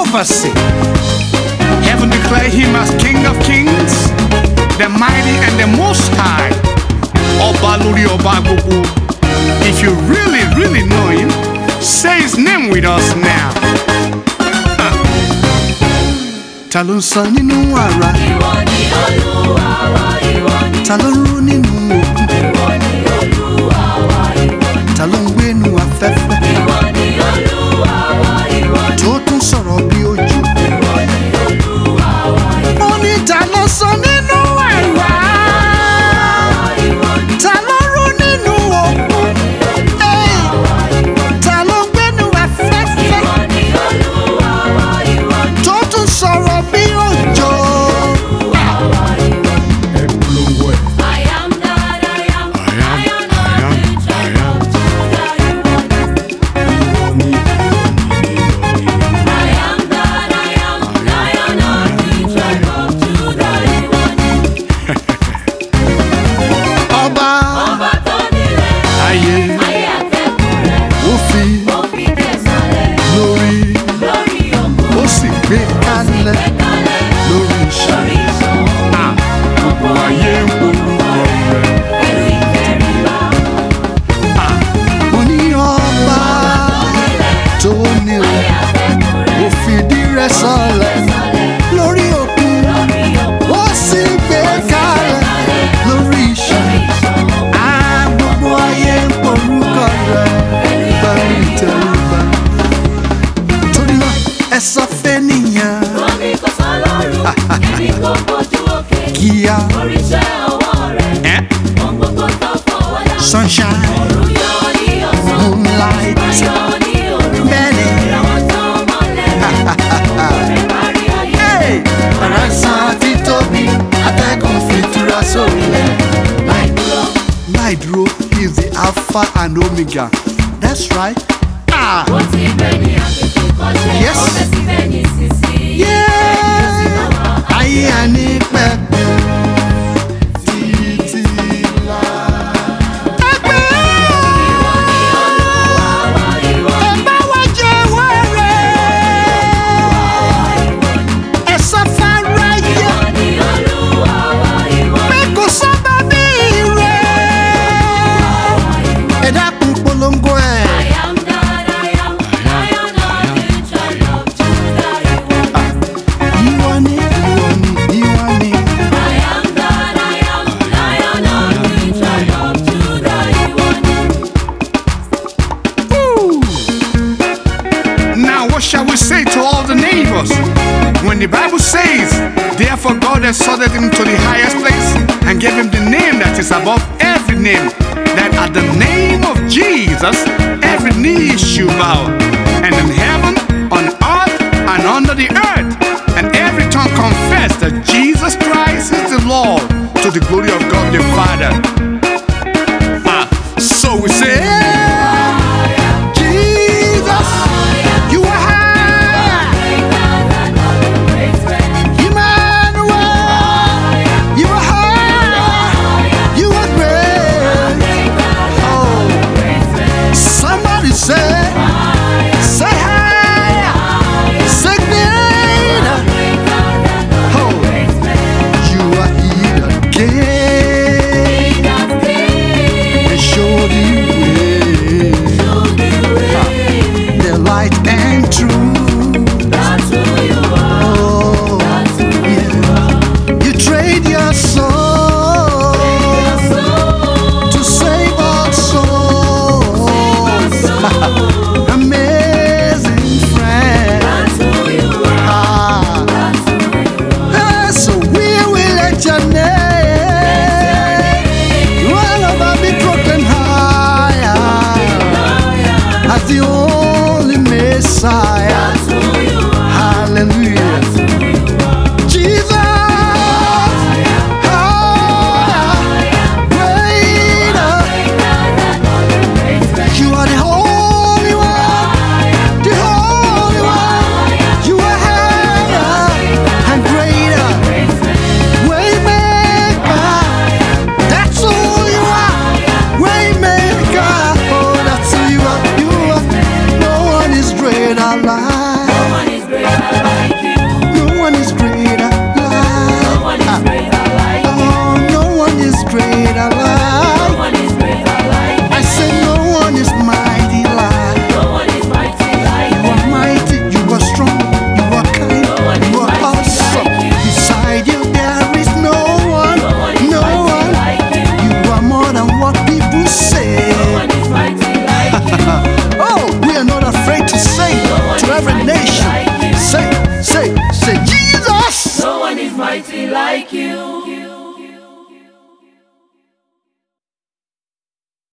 prophecy. Heaven declare him as King of Kings, the mighty and the most high. Oba lórí ọba gbogbo. If you really, really know him, say his name with us now. Ta ló ń sọ nínú àrá? Ìwọ ni Olúwa wa, ìwọ ni. Ta ló ń rú nínú òkun? Ìwọ ni Olúwa wa, ìwọ ni. Ta ló ń gbénu afẹ́fẹ́? Ìwọ ni Olúwa wa, ìwọ ni. Tó tún sọ̀rọ̀ bí ojú. Ìwọ ni Olúwa wa, ìwọ ni. Ó ní ta ló sọ nínú àrá? Ìwọ ni. Ta ló rú nínú òkun? Ta ló ń gbénu afẹ́fẹ́? Ìwọ ni Olúwa wa, ìwọ ni. Tó tún sọ̀rọ̀ bí òjò. Ẹ polongo ẹ̀. I am that I am. Lion of the tribe of Judah, ìwọ ni. I am that I am. Lion of the tribe of Judah, ìwọ ni. Ọba Ọba tó nílẹ̀, ayé ayé àtẹ̀kùn rẹ̀, ó fi ó fi kẹsànlẹ̀ lórí lórí òkun, ó sì gbé kalẹ̀ gbẹ̀kálẹ̀ lórí iṣẹ́. lórí ìṣàn. Gbogbo ayé ń polongo rẹ̀. Pẹ̀lú ìtẹríba, Mo ní ọba tó nílẹ̀ ayé àtẹ̀kùn rẹ̀, ó fìdí rẹ̀ sọlẹ̀ lórí òkun lórí òkun, ó sì gbé kalẹ̀ lórí iṣẹ́. lórí ìṣàn. Gbogbo ayé ń polongo rẹ̀ pẹ̀lú ìtẹríba. Torí náà ẹ sọ fẹ́nìyàn Wọ́n ní kò sọ lọ́rùn, ẹni kò gbójú òkè. kíá Oríṣẹ́ ọwọ́ rẹ̀, ohun gbogbo tó fọwọ́ dá. sunshine Òòrùn yọ ní ọ̀sán, moonlight ayọ̀ ní òru. bẹ́ẹ̀ni. Ìràwọ̀ tó mọ́lẹ̀, ọ̀rẹ́ kárí ayé. Ara san àti tóbi atẹ́gùn fi tura sórí rẹ̀. Láì dúró, Láì dúró, he is the alpha and omega. That's right. ó ti bẹ̀ ní àtètè kọ́ṣẹ́, Yes. ó bẹ̀ síbẹ̀ ní sísí. Yeah. Ayé àní pẹ̀pẹ̀ títí lá. Ẹgbẹ́ Ìwọ ni Olúwa wa, ìwọ ẹ ni. bá wa jẹ́wọ́ rẹ̀. Ẹ sọ fáráyé Ìwọ ni Olúwa wa, ìwọ pé ni. kò sọ́ba bí rẹ̀. Ẹ dákun polongo ẹ̀. I am that I am. Lion of the tribe of Judah, ìwọ ni. Ìwọ ni, ìwọ ni, ìwọ ni. I am that I am. Lion of the tribe of Judah, ìwọ ni. Now what shall we say to all the neighbors? When the Bible says, therefore God exalted him to the highest place and gave him the name that is above every name, that at the name of Jesus every knee should bow, and in heaven, on earth, and under the earth, and every tongue confess that Jesus Christ is the Lord, to the glory of God the Father.